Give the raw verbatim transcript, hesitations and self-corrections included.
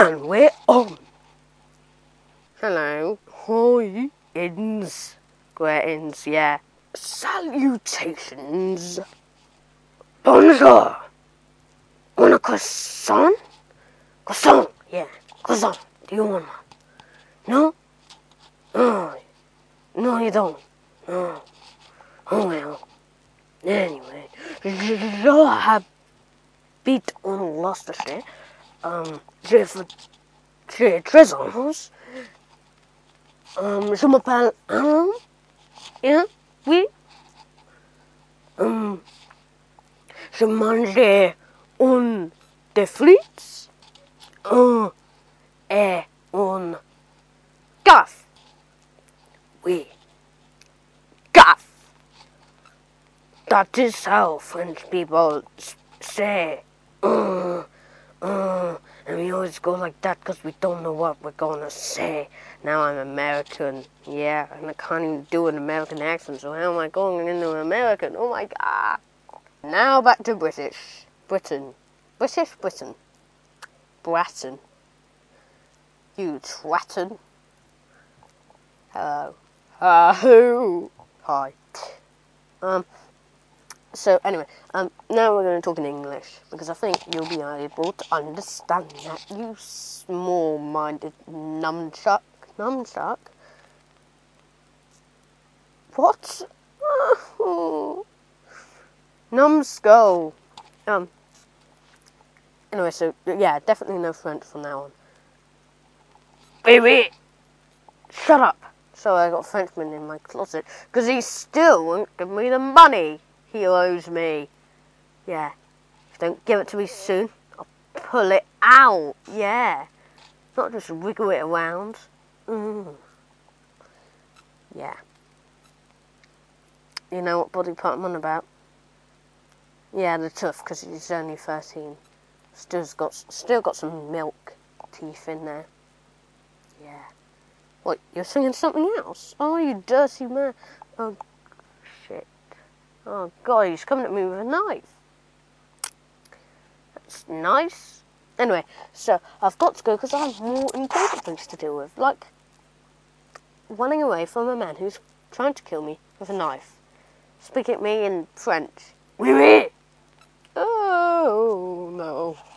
And we're on. Hello. Hi. Ins. Square ins, yeah. Salutations. Bonjour. Want a croissant? Croissant, yeah. Croissant. Do you want one? No? Oh, no you don't. No. Oh well. Anyway. Je habite en Gloucestershire. Um, j'ai j'ai treize ans. Um, je m'appelle Alan. Yeah, oui. Um, je mangeais un des frites. Un et un gaffe. Oui. Gaffe. That is how French people say. Uh, uh, and we always go like that because we don't know what we're going to say. Now I'm American, yeah, and I can't even do an American accent, so how am I going into American? Oh my god. Now back to British. Britain. British Britain. Bratton. You twatton. Hello. Hello. Hi. Um, so anyway, um, now we're going to talk in English, because I think you'll be able to understand that, you small-minded numchuck. Numchuck? What? Oh. Numbskull. Um, anyway, so, yeah, definitely no French from now on. Baby! Shut up! So I got a Frenchman in my closet, because he still won't give me the money he owes me. Yeah. If you don't give it to me soon, I'll pull it out. Yeah. Not just wiggle it around. Mm. Yeah. You know what body part I'm on about? Yeah, the tooth, because he's only thirteen. Still got, still got some milk teeth in there. Yeah. What, you're singing something else? Oh, you dirty man. Oh, shit. Oh, God, he's coming at me with a knife. That's nice. Anyway, so I've got to go because I have more important things to deal with, like running away from a man who's trying to kill me with a knife. Speak at me in French. Oui, oui.